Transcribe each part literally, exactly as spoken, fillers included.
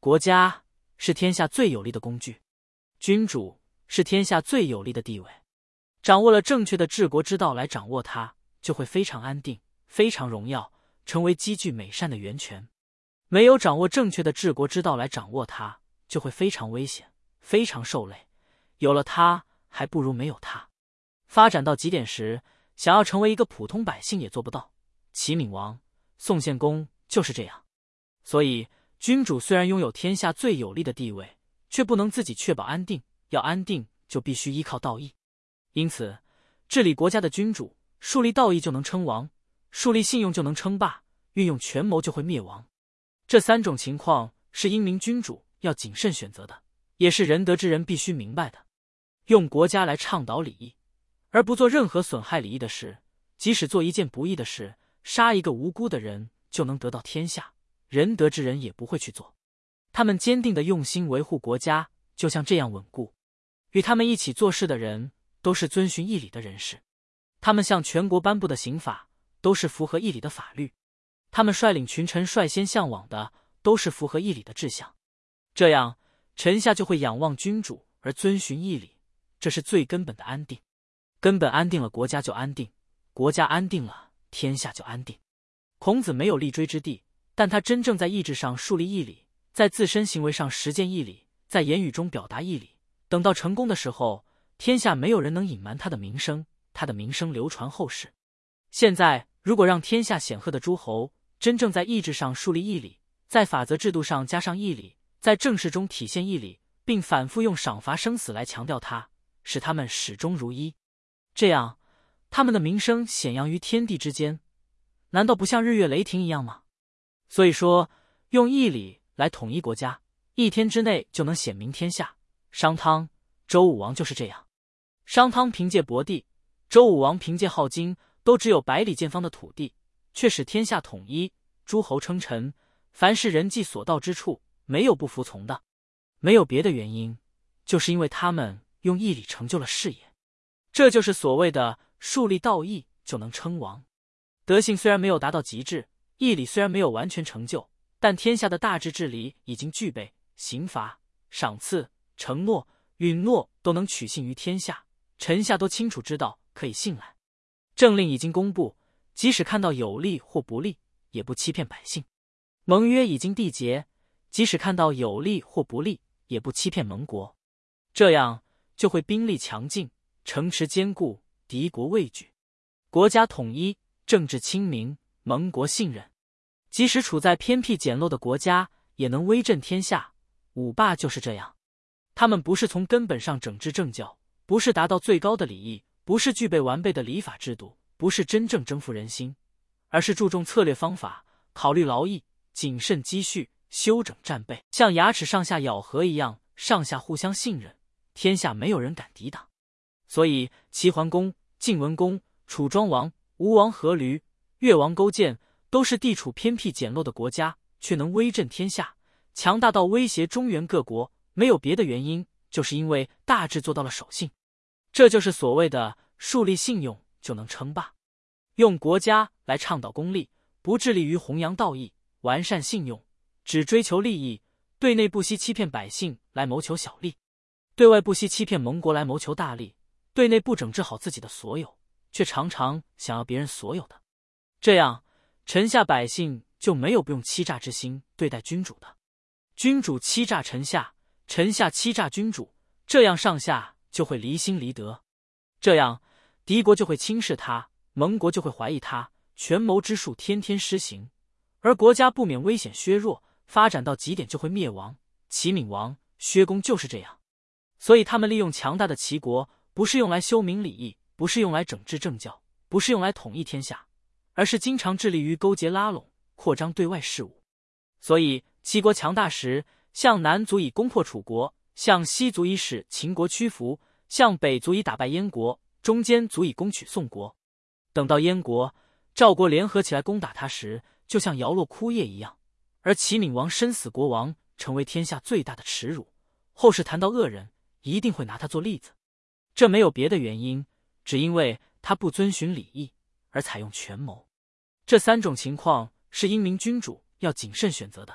国家是天下最有力的工具，君主是天下最有力的地位。掌握了正确的治国之道来掌握它，就会非常安定，非常荣耀，成为积聚美善的源泉。没有掌握正确的治国之道来掌握它，就会非常危险，非常受累。有了它，还不如没有它。发展到极点时，想要成为一个普通百姓也做不到。齐闵王、宋献公就是这样。所以，君主虽然拥有天下最有力的地位，却不能自己确保安定。要安定，就必须依靠道义。因此，治理国家的君主，树立道义就能称王，树立信用就能称霸，运用权谋就会灭亡。这三种情况是英明君主要谨慎选择的，也是仁德之人必须明白的。用国家来倡导礼义，而不做任何损害礼义的事，即使做一件不义的事，杀一个无辜的人就能得到天下，仁德之人也不会去做。他们坚定地用心维护国家，就像这样稳固。与他们一起做事的人都是遵循义理的人士，他们向全国颁布的刑法都是符合义理的法律，他们率领群臣率先向往的都是符合义理的志向。这样，臣下就会仰望君主而遵循义理，这是最根本的安定。根本安定了，国家就安定；国家安定了，天下就安定。孔子没有立锥之地，但他真正在意志上树立义理，在自身行为上实践义理，在言语中表达义理。等到成功的时候，天下没有人能隐瞒他的名声，他的名声流传后世。现在，如果让天下显赫的诸侯真正在意志上树立义理，在法则制度上加上义理，在政事中体现义理，并反复用赏罚生死来强调它，使他们始终如一，这样，他们的名声显扬于天地之间，难道不像日月雷霆一样吗？所以说，用义理来统一国家，一天之内就能显明天下。商汤、周武王就是这样。商汤凭借博地，周武王凭借镐京，都只有百里见方的土地，却使天下统一，诸侯称臣，凡是人迹所到之处，没有不服从的。没有别的原因，就是因为他们用义理成就了事业。这就是所谓的树立道义就能称王。德性虽然没有达到极致，义理虽然没有完全成就，但天下的大治治理已经具备，刑罚、赏赐、承诺、允诺都能取信于天下，臣下都清楚知道，可以信赖。政令已经公布，即使看到有利或不利，也不欺骗百姓。盟约已经缔结，即使看到有利或不利，也不欺骗盟国。这样就会兵力强劲，城池坚固，敌国畏惧，国家统一，政治清明，盟国信任。即使处在偏僻简陋的国家，也能威震天下。五霸就是这样。他们不是从根本上整治政教，不是达到最高的礼义，不是具备完备的礼法制度，不是真正征服人心，而是注重策略方法，考虑劳役，谨慎积蓄，修整战备，像牙齿上下咬合一样，上下互相信任，天下没有人敢抵挡。所以齐桓公、晋文公、楚庄王、吴王阖闾、越王勾践都是地处偏僻简陋的国家，却能威震天下，强大到威胁中原各国。没有别的原因，就是因为大致做到了守信。这就是所谓的树立信用就能称霸。用国家来倡导公利，不致力于弘扬道义，完善信用，只追求利益，对内不惜欺骗百姓来谋求小利，对外不惜欺骗盟国来谋求大利，对内不整治好自己的所有，却常常想要别人所有的。这样，臣下百姓就没有不用欺诈之心对待君主的。君主欺诈臣下，臣下欺诈君主，这样上下就会离心离德，这样敌国就会轻视他，盟国就会怀疑他，权谋之术天天施行，而国家不免危险削弱，发展到极点就会灭亡。齐闵王、薛公就是这样。所以他们利用强大的齐国，不是用来修明礼义，不是用来整治政教，不是用来统一天下，而是经常致力于勾结拉拢，扩张对外事务。所以齐国强大时，向南足以攻破楚国，向西足以使秦国屈服，向北足以打败燕国，中间足以攻取宋国。等到燕国、赵国联合起来攻打他时，就像摇落枯叶一样。而齐闵王身死国亡，成为天下最大的耻辱。后世谈到恶人，一定会拿他做例子。这没有别的原因，只因为他不遵循礼义，而采用权谋。这三种情况是英明君主要谨慎选择的，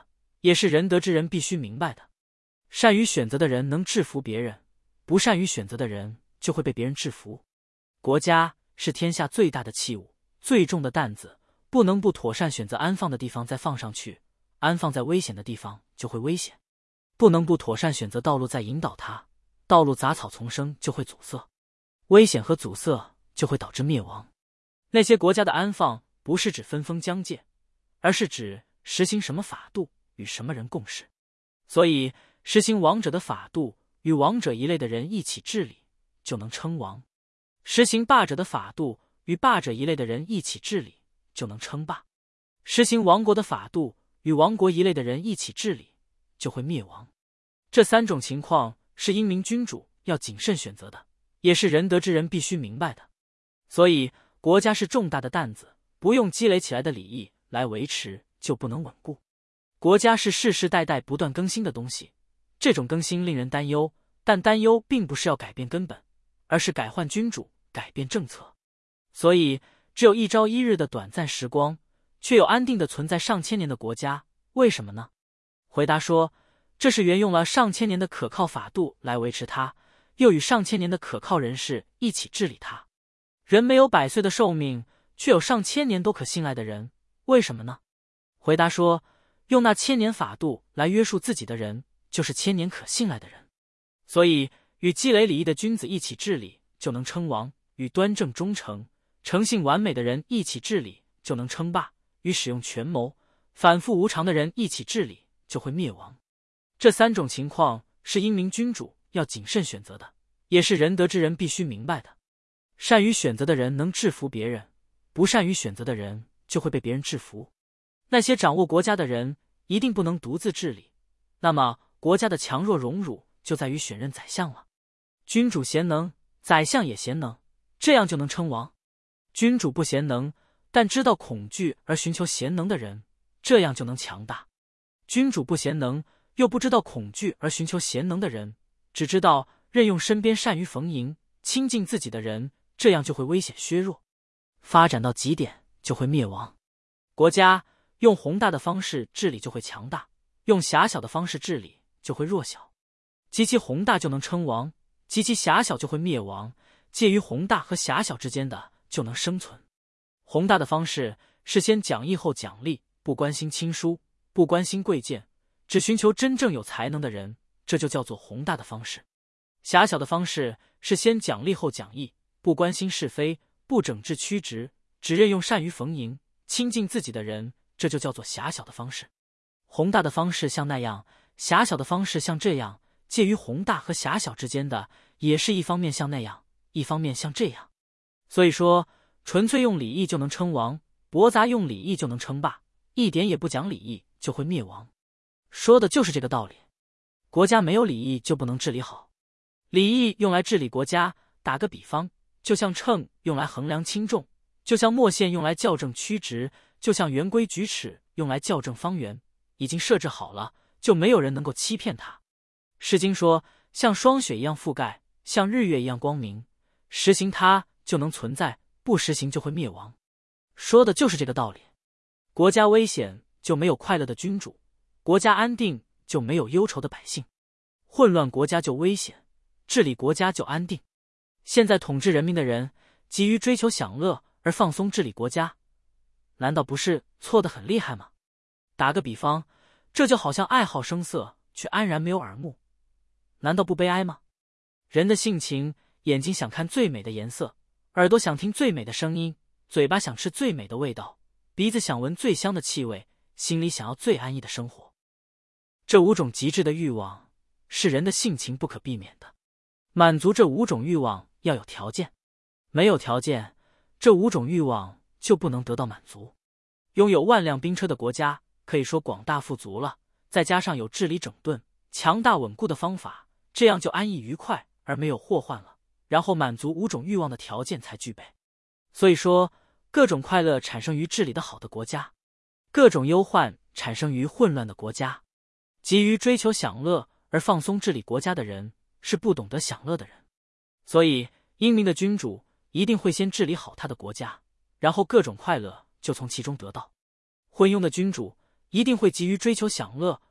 也是仁德之人必须明白的。善于选择的人能制服别人，不善于选择的人就会被别人制服。国家是天下最大的器物，最重的担子，不能不妥善选择安放的地方再放上去，安放在危险的地方就会危险。不能不妥善选择道路再引导它，道路杂草丛生就会阻塞，危险和阻塞就会导致灭亡。那些国家的安放不是指分封疆界，而是指实行什么法度与什么人共事。所以实行王者的法度，与王者一类的人一起治理，就能称王；实行霸者的法度，与霸者一类的人一起治理，就能称霸；实行亡国的法度，与亡国一类的人一起治理，就会灭亡。这三种情况是英明君主要谨慎选择的，也是仁德之人必须明白的。所以国家是重大的担子，不用积累起来的礼义来维持，就不能稳固。国家是世世代代不断更新的东西，这种更新令人担忧，但担忧并不是要改变根本，而是改换君主，改变政策。所以只有一朝一日的短暂时光，却有安定的存在上千年的国家，为什么呢？回答说，这是原用了上千年的可靠法度来维持它，又与上千年的可靠人士一起治理它。人没有百岁的寿命，却有上千年都可信赖的人，为什么呢？回答说，用那千年法度来约束自己的人，就是千年可信赖的人。所以与积累礼义的君子一起治理，就能称王；与端正忠诚、诚信完美的人一起治理，就能称霸；与使用权谋、反复无常的人一起治理，就会灭亡。这三种情况是英明君主要谨慎选择的，也是仁德之人必须明白的。善于选择的人能制服别人，不善于选择的人就会被别人制服。那些掌握国家的人一定不能独自治理，那么国家的强弱荣辱就在于选任宰相了。君主贤能，宰相也贤能，这样就能称王；君主不贤能，但知道恐惧而寻求贤能的人，这样就能强大。君主不贤能，又不知道恐惧而寻求贤能的人，只知道任用身边善于逢迎、亲近自己的人，这样就会危险削弱，发展到极点就会灭亡。国家用宏大的方式治理就会强大，用狭小的方式治理就会弱小。极其宏大就能称王，极其狭小就会灭亡，介于宏大和狭小之间的就能生存。宏大的方式是先讲义后奖励，不关心亲疏，不关心贵贱，只寻求真正有才能的人，这就叫做宏大的方式。狭小的方式是先奖励后讲义，不关心是非，不整治曲直，只任用善于逢迎、亲近自己的人，这就叫做狭小的方式。宏大的方式像那样，狭小的方式像这样，介于宏大和狭小之间的，也是一方面像那样，一方面像这样。所以说，纯粹用礼义就能称王，驳杂用礼义就能称霸，一点也不讲礼义就会灭亡。说的就是这个道理。国家没有礼义就不能治理好。礼义用来治理国家，打个比方，就像秤用来衡量轻重，就像墨线用来校正曲直，就像圆规矩尺用来校正方圆，已经设置好了，就没有人能够欺骗它。诗经说，像霜雪一样覆盖，像日月一样光明，实行它就能存在，不实行就会灭亡。说的就是这个道理。国家危险就没有快乐的君主，国家安定就没有忧愁的百姓，混乱国家就危险，治理国家就安定。现在统治人民的人急于追求享乐而放松治理国家，难道不是错得很厉害吗？打个比方，这就好像爱好声色却安然没有耳目，难道不悲哀吗？人的性情，眼睛想看最美的颜色，耳朵想听最美的声音，嘴巴想吃最美的味道，鼻子想闻最香的气味，心里想要最安逸的生活。这五种极致的欲望是人的性情不可避免的，满足这五种欲望要有条件，没有条件，这五种欲望就不能得到满足。拥有万辆兵车的国家可以说广大富足了，再加上有治理整顿、强大稳固的方法，这样就安逸愉快而没有祸患了，然后满足五种欲望的条件才具备。所以说，各种快乐产生于治理的好的国家，各种忧患产生于混乱的国家。急于追求享乐而放松治理国家的人，是不懂得享乐的人。所以英明的君主一定会先治理好他的国家，然后各种快乐就从其中得到。昏庸的君主一定会急于追求享乐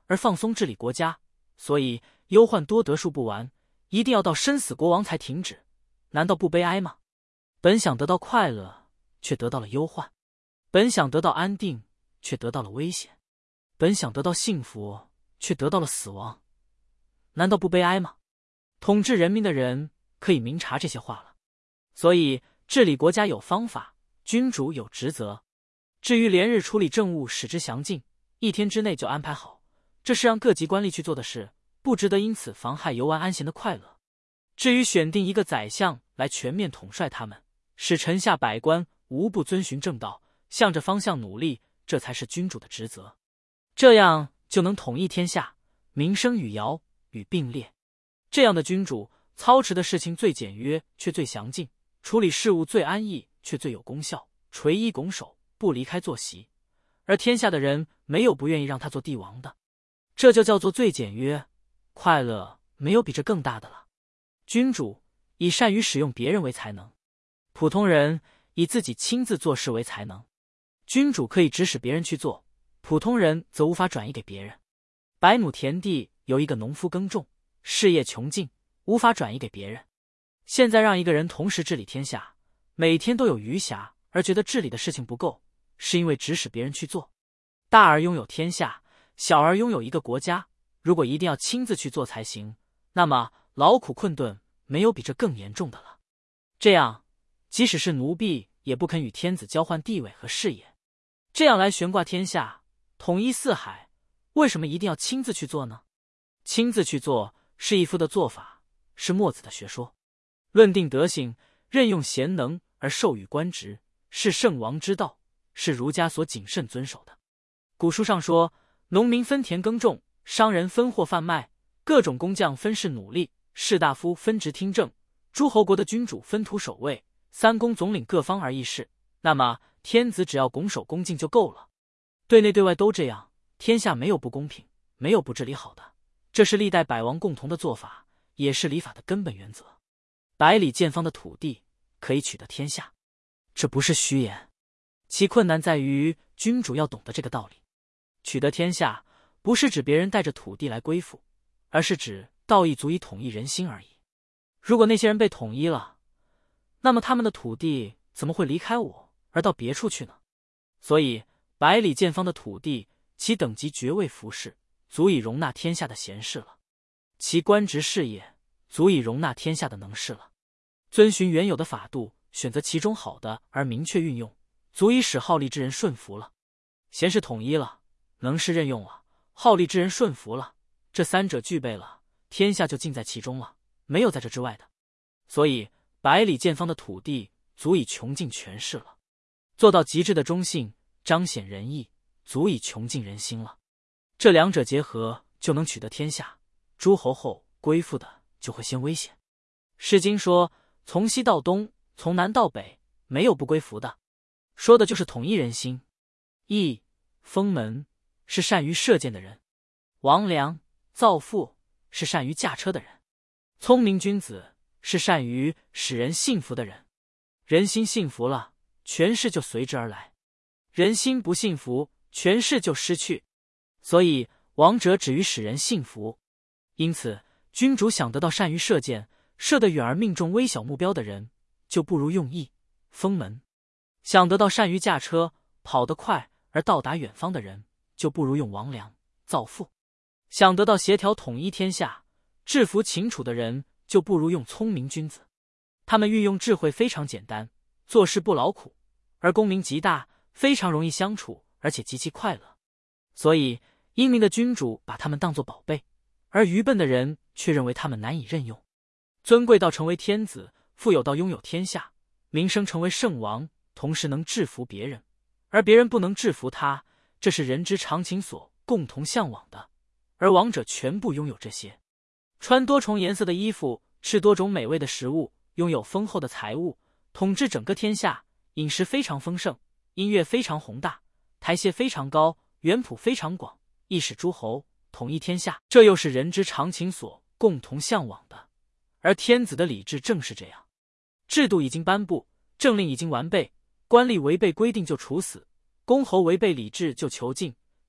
而放松治理国家，所以忧患多得数不完，一定要到生死国王才停止，难道不悲哀吗？本想得到快乐，却得到了忧患；本想得到安定，却得到了危险；本想得到幸福，却得到了死亡，难道不悲哀吗？统治人民的人可以明察这些话了。所以治理国家有方法，君主有职责。至于连日处理政务使之详尽，一天之内就安排好，这是让各级官吏去做的事，不值得因此妨害游玩安闲的快乐。至于选定一个宰相来全面统帅他们，使臣下百官无不遵循正道，向着方向努力，这才是君主的职责。这样就能统一天下，民生与尧与并列。这样的君主操持的事情最简约却最详尽，处理事务最安逸却最有功效，垂衣拱手，不离开坐席，而天下的人没有不愿意让他做帝王的。这就叫做最简约，快乐没有比这更大的了。君主以善于使用别人为才能，普通人以自己亲自做事为才能。君主可以指使别人去做，普通人则无法转移给别人。百亩田地由一个农夫耕种，事业穷尽，无法转移给别人。现在让一个人同时治理天下，每天都有余暇，而觉得治理的事情不够，是因为指使别人去做。大而拥有天下，小而拥有一个国家，如果一定要亲自去做才行，那么劳苦困顿没有比这更严重的了。这样，即使是奴婢也不肯与天子交换地位和事业。这样来悬挂天下，统一四海，为什么一定要亲自去做呢？亲自去做是一夫的做法，是墨子的学说。论定德行，任用贤能而授予官职，是圣王之道，是儒家所谨慎遵守的。古书上说，农民分田耕种，商人分货贩卖，各种工匠分事努力，士大夫分职听政，诸侯国的君主分土守卫，三公总领各方而议事。那么天子只要拱手恭敬就够了。对内对外都这样，天下没有不公平，没有不治理好的，这是历代百王共同的做法，也是礼法的根本原则。百里见方的土地可以取得天下，这不是虚言，其困难在于君主要懂得这个道理。取得天下不是指别人带着土地来归附，而是指道义足以统一人心而已。如果那些人被统一了，那么他们的土地怎么会离开我而到别处去呢？所以百里见方的土地，其等级爵位服饰，足以容纳天下的贤士了；其官职事业，足以容纳天下的能士了。遵循原有的法度，选择其中好的而明确运用，足以使好利之人顺服了。贤士统一了，能士任用了，好利之人顺服了，这三者具备了，天下就尽在其中了，没有在这之外的。所以百里见方的土地足以穷尽权势了，做到极致的忠信，彰显仁义，足以穷尽人心了。这两者结合，就能取得天下，诸侯后归附的就会先危险。诗经说，从西到东，从南到北，没有不归服的，说的就是统一人心。义、封门是善于射箭的人，王良、造父是善于驾车的人，聪明君子是善于使人信服的人。人心信服了，权势就随之而来；人心不信服，权势就失去。所以王者止于使人信服。因此君主想得到善于射箭，射得远而命中微小目标的人，就不如用义、封门；想得到善于驾车，跑得快而到达远方的人，就不如用王良、造父；想得到协调统一天下、制服秦楚的人，就不如用聪明君子。他们运用智慧非常简单，做事不劳苦，而功名极大，非常容易相处，而且极其快乐。所以英明的君主把他们当作宝贝，而愚笨的人却认为他们难以任用。尊贵到成为天子，富有到拥有天下，名声成为圣王，同时能制服别人，而别人不能制服他，这是人之常情所共同向往的。而王者全部拥有这些，穿多重颜色的衣服，吃多种美味的食物，拥有丰厚的财物，统治整个天下，饮食非常丰盛，音乐非常宏大，台榭非常高，园圃非常广，一使诸侯，统一天下，这又是人之常情所共同向往的。而天子的礼制正是这样，制度已经颁布，政令已经完备，官吏违背规定就处死，公侯违背礼制就囚禁，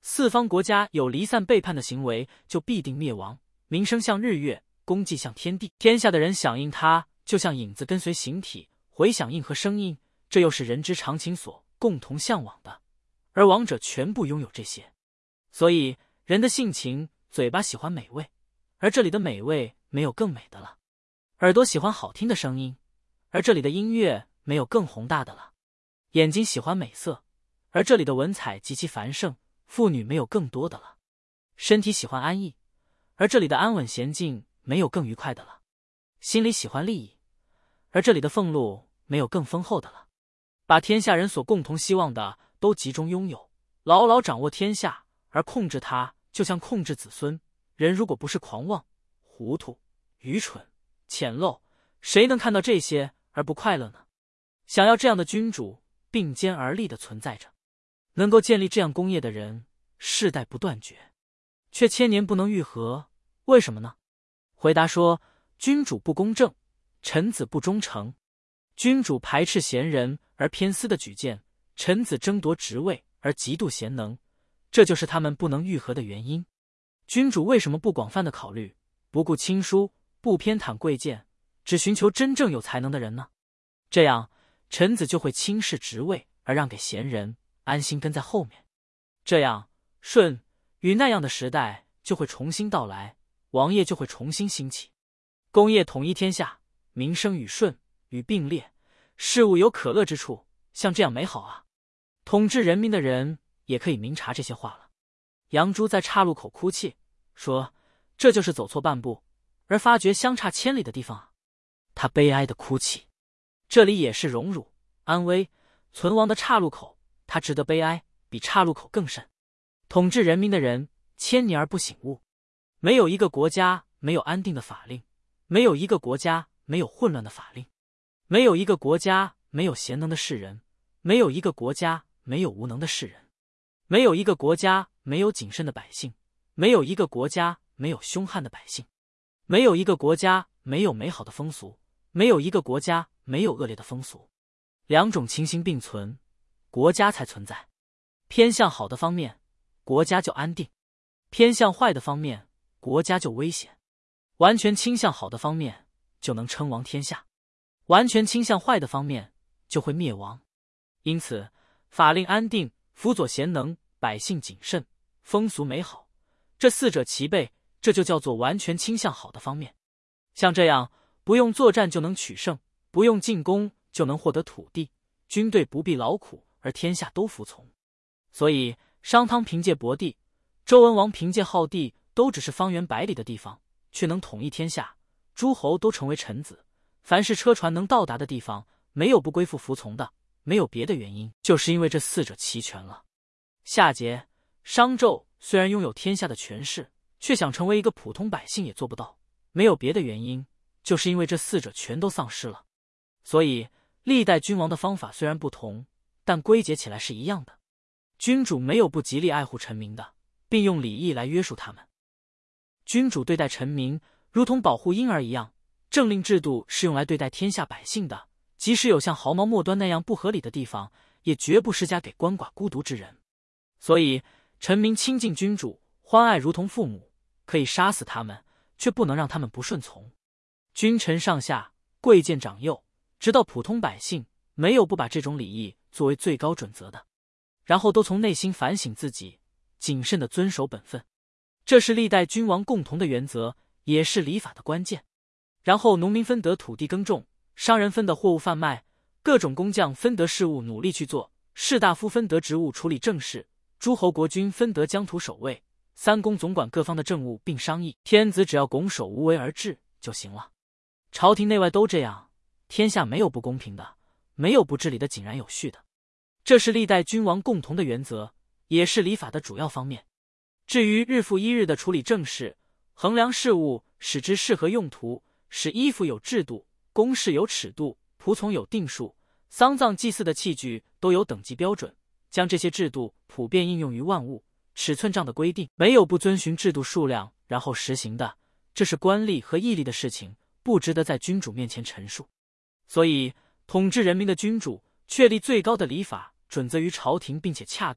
四方国家有离散背叛的行为，就必定灭亡。名声像日月，功绩像天地，天下的人响应它，就像影子跟随形体，回响应和声音，这又是人之常情所共同向往的。而王者全部拥有这些，所以人的性情，嘴巴喜欢美味，而这里的美味没有更美的了；耳朵喜欢好听的声音，而这里的音乐没有更宏大的了；眼睛喜欢美色，而这里的文采极其繁盛，妇女没有更多的了；身体喜欢安逸，而这里的安稳娴静没有更愉快的了；心里喜欢利益，而这里的俸禄没有更丰厚的了。把天下人所共同希望的都集中拥有，牢牢掌握天下，而控制它，就像控制子孙。人如果不是狂妄、糊涂、愚蠢、浅陋，谁能看到这些而不快乐呢？想要这样的君主并肩而立地存在着，能够建立这样功业的人，世代不断绝，却千年不能愈合，为什么呢？回答说，君主不公正，臣子不忠诚。君主排斥贤人而偏私的举荐，臣子争夺职位而嫉妒贤能，这就是他们不能愈合的原因。君主为什么不广泛的考虑，不顾亲疏，不偏袒贵贱，只寻求真正有才能的人呢？这样臣子就会轻视职位而让给贤人，安心跟在后面。这样舜禹那样的时代就会重新到来，王业就会重新兴起，功业统一天下，民生与舜与并列，事物有可乐之处，像这样美好啊！统治人民的人也可以明察这些话了。杨朱在岔路口哭泣，说这就是走错半步，而发觉相差千里的地方啊！他悲哀的哭泣。这里也是荣辱、安危、存亡的岔路口，他值得悲哀，比岔路口更甚。统治人民的人千年而不醒悟，没有一个国家没有安定的法令，没有一个国家没有混乱的法令，没有一个国家没有贤能的士人，没有一个国家没有无能的士人，没有一个国家没有谨慎的百姓，没有一个国家没有凶悍的百姓，没有一个国家没有美好的风俗，没有一个国家没有恶劣的风俗。两种情形并存，国家才存在。偏向好的方面，国家就安定；偏向坏的方面，国家就危险。完全倾向好的方面，就能称王天下；完全倾向坏的方面，就会灭亡。因此，法令安定，辅佐贤能，百姓谨慎，风俗美好，这四者齐备，这就叫做完全倾向好的方面。像这样，不用作战就能取胜，不用进攻就能获得土地，军队不必劳苦，而天下都服从。所以商汤凭借博地，周文王凭借好地，都只是方圆百里的地方，却能统一天下，诸侯都成为臣子。凡是车船能到达的地方，没有不归附服从的，没有别的原因，就是因为这四者齐全了。下节，商纣虽然拥有天下的权势，却想成为一个普通百姓也做不到，没有别的原因，就是因为这四者全都丧失了。所以历代君王的方法虽然不同，但归结起来是一样的。君主没有不极力爱护臣民的，并用礼义来约束他们。君主对待臣民如同保护婴儿一样，政令制度是用来对待天下百姓的，即使有像毫毛末端那样不合理的地方，也绝不施加给鳏寡孤独之人。所以臣民亲近君主，欢爱如同父母，可以杀死他们，却不能让他们不顺从。君臣上下，贵贱长幼，直到普通百姓，没有不把这种礼义作为最高准则的，然后都从内心反省自己，谨慎地遵守本分。这是历代君王共同的原则，也是礼法的关键。然后农民分得土地耕种，商人分得货物贩卖，各种工匠分得事务努力去做，士大夫分得职务处理政事，诸侯国君分得疆土守卫，三公总管各方的政务并商议，天子只要拱手无为而治就行了。朝廷内外都这样，天下没有不公平的，没有不治理的井然有序的。这是历代君王共同的原则，也是礼法的主要方面。至于日复一日的处理政事，衡量事务，使之适合用途，使衣服有制度，公事有尺度，仆从有定数，丧葬祭祀的器具都有等级标准，将这些制度普遍应用于万物，尺寸上的规定没有不遵循制度数量然后实行的，这是官吏和义吏的事情，不值得在君主面前陈述。所以统治人民的君主确立最高的礼法准则于朝廷，并且恰当，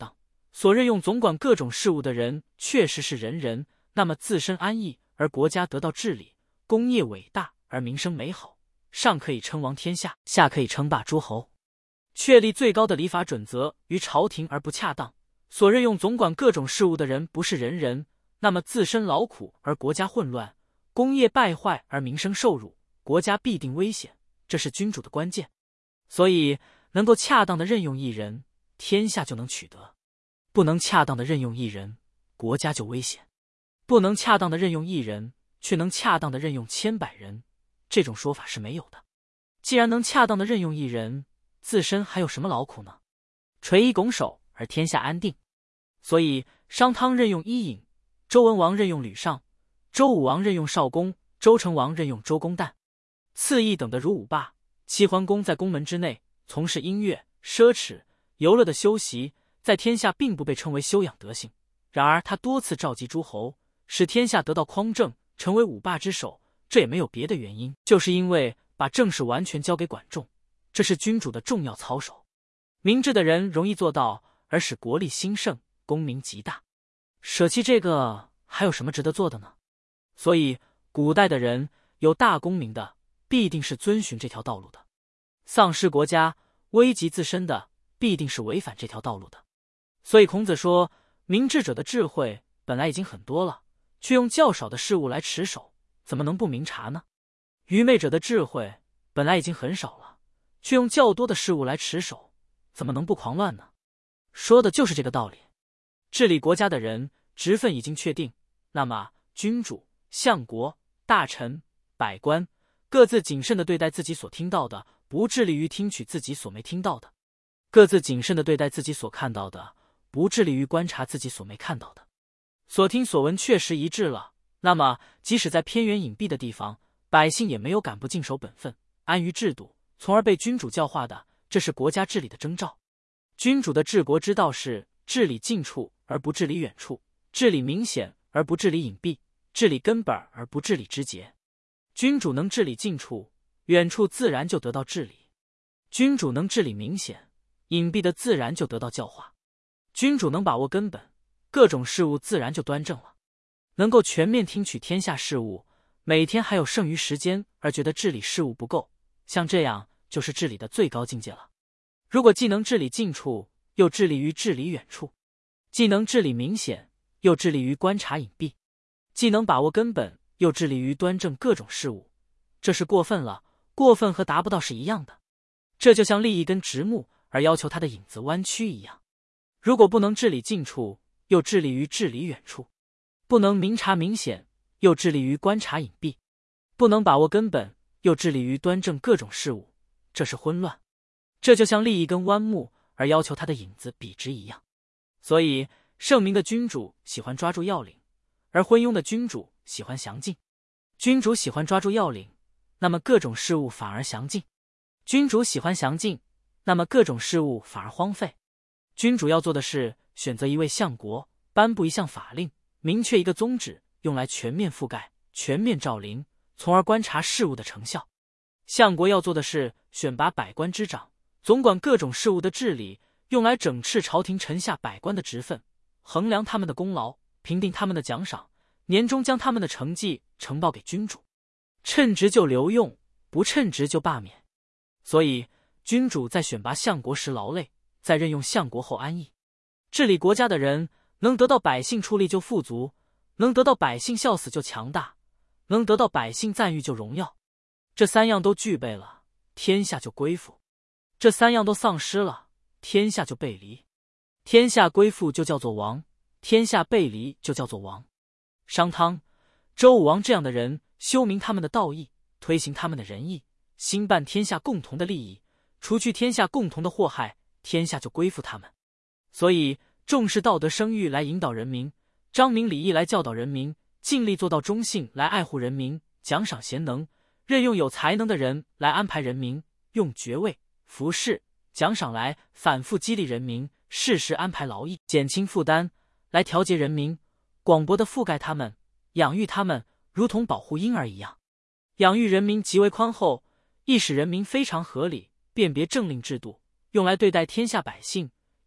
所任用总管各种事务的人确实是人人，那么自身安逸而国家得到治理，功业伟大而民生美好，上可以称王天下，下可以称霸诸侯。确立最高的礼法准则于朝廷而不恰当，所任用总管各种事务的人不是人人，那么自身劳苦而国家混乱，功业败坏而民生受辱，国家必定危险，这是君主的关键。所以能够恰当的任用一人，天下就能取得；不能恰当的任用一人，国家就危险。不能恰当的任用一人，却能恰当的任用千百人，这种说法是没有的。既然能恰当的任用一人，自身还有什么劳苦呢？垂衣拱手而天下安定。所以商汤任用伊尹，周文王任用吕尚，周武王任用少公，周成王任用周公旦。次一等的如武霸、齐桓公在宫门之内从事音乐、奢侈、游乐的修习，在天下并不被称为修养德行。然而他多次召集诸侯，使天下得到匡正，成为五霸之首，这也没有别的原因，就是因为把政事完全交给管仲，这是君主的重要操守。明智的人容易做到，而使国力兴盛，功名极大。舍弃这个，还有什么值得做的呢？所以古代的人有大功名的，必定是遵循这条道路的；丧失国家、危及自身的，必定是违反这条道路的。所以孔子说，明智者的智慧本来已经很多了，却用较少的事物来持守，怎么能不明察呢？愚昧者的智慧本来已经很少了，却用较多的事物来持守，怎么能不狂乱呢？说的就是这个道理。治理国家的人职分已经确定，那么君主、相国、大臣、百官各自谨慎地对待自己所听到的，不致力于听取自己所没听到的；各自谨慎地对待自己所看到的，不致力于观察自己所没看到的。所听所闻确实一致了，那么即使在偏远隐蔽的地方，百姓也没有敢不尽守本分，安于制度，从而被君主教化的，这是国家治理的征兆。君主的治国之道是治理近处而不治理远处，治理明显而不治理隐蔽，治理根本而不治理枝节。君主能治理近处，远处自然就得到治理；君主能治理明显，隐蔽的自然就得到教化；君主能把握根本，各种事物自然就端正了。能够全面听取天下事物，每天还有剩余时间而觉得治理事物不够，像这样就是治理的最高境界了。如果既能治理近处，又致力于治理远处，既能治理明显，又致力于观察隐蔽，既能把握根本，又致力于端正各种事物，这是过分了，过分和达不到是一样的。这就像立一根直木而要求它的影子弯曲一样。如果不能治理近处，又致力于治理远处，不能明察明显，又致力于观察隐蔽，不能把握根本，又致力于端正各种事物，这是混乱。这就像立一根弯木而要求它的影子笔直一样。所以圣明的君主喜欢抓住要领，而昏庸的君主喜欢详尽。君主喜欢抓住要领，那么各种事物反而详尽；君主喜欢详尽，那么各种事物反而荒废。君主要做的是选择一位相国，颁布一项法令，明确一个宗旨，用来全面覆盖、全面照临，从而观察事物的成效。相国要做的是选拔百官之长，总管各种事务的治理，用来整饬朝廷臣下百官的职分，衡量他们的功劳，评定他们的奖赏，年终将他们的成绩呈报给君主。称职就留用，不称职就罢免。所以君主在选拔相国时劳累，在任用相国后安逸。治理国家的人能得到百姓出力就富足，能得到百姓笑死就强大，能得到百姓赞誉就荣耀。这三样都具备了，天下就归附；这三样都丧失了，天下就背离。天下归附就叫做王，天下背离就叫做亡。商汤、周武王这样的人，修明他们的道义，推行他们的仁义，兴办天下共同的利益，除去天下共同的祸害，天下就归附他们。所以重视道德声誉来引导人民，彰明礼义来教导人民，尽力做到忠信来爱护人民，奖赏贤能，任用有才能的人来安排人民，用爵位、服饰、奖赏来反复激励人民，适时安排劳役，减轻负担，来调节人民，广博地覆盖他们，养育他们，如同保护婴儿一样。养育人民极为宽厚，亦使人民非常合理，辨别政令制度，用来对待天下百姓，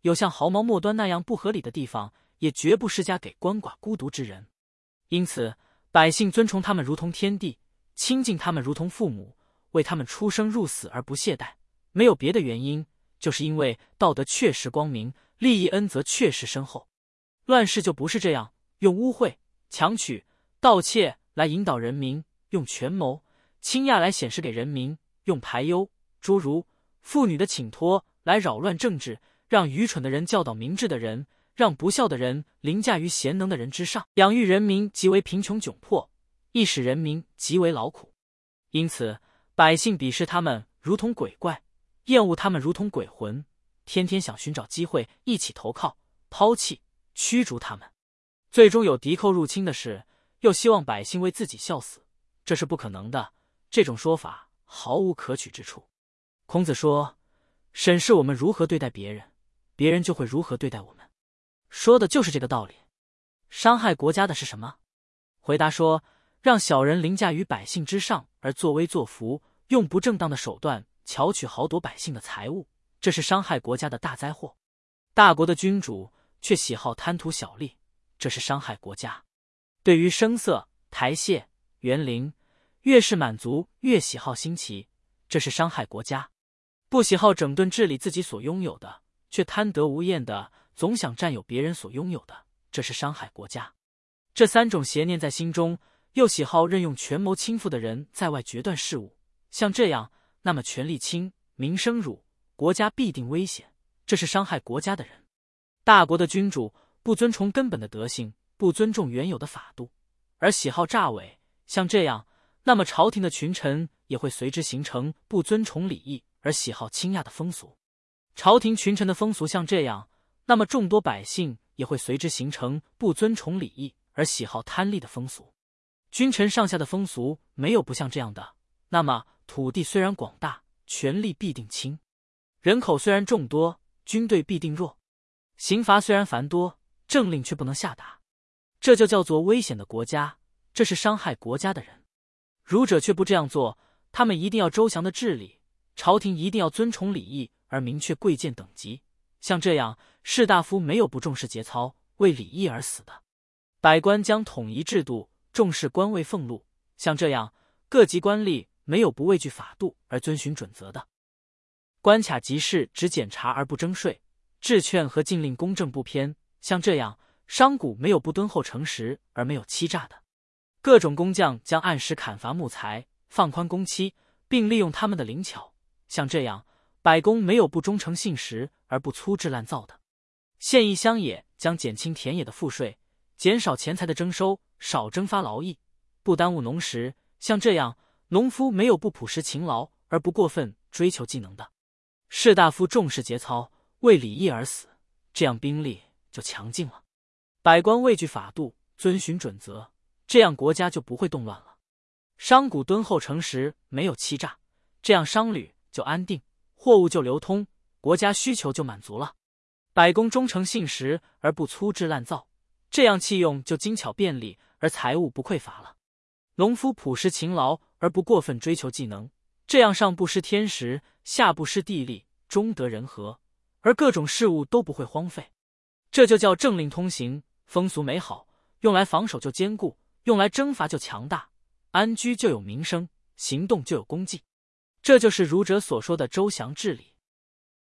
有像毫毛末端那样不合理的地方，也绝不施加给鳏寡孤独之人。因此，百姓尊崇他们如同天地，亲近他们如同父母，为他们出生入死而不懈怠，没有别的原因，就是因为道德确实光明，利益恩泽确实深厚。乱世就不是这样，用污秽、强取、盗窃来引导人民，用权谋、倾轧来显示给人民，用排忧、诸如妇女的请托来扰乱政治，让愚蠢的人教导明智的人，让不孝的人凌驾于贤能的人之上，养育人民极为贫穷窘迫，亦使人民极为劳苦。因此，百姓鄙视他们如同鬼怪，厌恶他们如同鬼魂，天天想寻找机会一起投靠、抛弃、驱逐他们。最终有敌寇入侵的事，又希望百姓为自己效死，这是不可能的。这种说法毫无可取之处。孔子说，审视我们如何对待别人，别人就会如何对待我们，说的就是这个道理。伤害国家的是什么？回答说，让小人凌驾于百姓之上而作威作福，用不正当的手段巧取豪夺百姓的财物，这是伤害国家的大灾祸。大国的君主却喜好贪图小利，这是伤害国家。对于声色、台榭、园林，越是满足越喜好新奇，这是伤害国家。不喜好整顿治理自己所拥有的，却贪得无厌的总想占有别人所拥有的，这是伤害国家。这三种邪念在心中，又喜好任用权谋倾覆的人在外决断事务，像这样，那么权力轻，民生辱，国家必定危险，这是伤害国家的人。大国的君主不尊崇根本的德性，不尊重原有的法度，而喜好诈伪，像这样，那么朝廷的群臣也会随之形成不尊崇礼义而喜好倾轧的风俗。朝廷群臣的风俗像这样，那么众多百姓也会随之形成不尊崇礼义而喜好贪利的风俗。君臣上下的风俗没有不像这样的，那么土地虽然广大，权力必定轻；人口虽然众多，军队必定弱；刑罚虽然繁多，政令却不能下达。这就叫做危险的国家，这是伤害国家的人。儒者却不这样做，他们一定要周详的治理，朝廷一定要尊崇礼义而明确贵贱等级。像这样，士大夫没有不重视节操、为礼义而死的。百官将统一制度，重视官位俸禄。像这样，各级官吏没有不畏惧法度而遵循准则的。关卡集市只检查而不征税，制券和禁令公正不偏。像这样，商贾没有不敦厚诚实而没有欺诈的。各种工匠将按时砍伐木材，放宽工期，并利用他们的灵巧。像这样，百工没有不忠诚信实而不粗制滥造的。县邑乡野将减轻田野的赋税，减少钱财的征收，少征发劳役，不耽误农时。像这样，农夫没有不朴实勤劳而不过分追求技能的。士大夫重视节操，为礼义而死，这样兵力就强劲了。百官畏惧法度，遵循准则，这样国家就不会动乱了。商贾敦厚诚实，没有欺诈，这样商旅就安定，货物就流通，国家需求就满足了。百工忠诚信实而不粗制滥造，这样器用就精巧便利，而财物不匮乏了。农夫朴实勤劳而不过分追求技能，这样上不失天时，下不失地利，中得人和，而各种事物都不会荒废。这就叫政令通行，风俗美好，用来防守就坚固，用来征伐就强大，安居就有民生，行动就有功绩。这就是儒者所说的周详治理。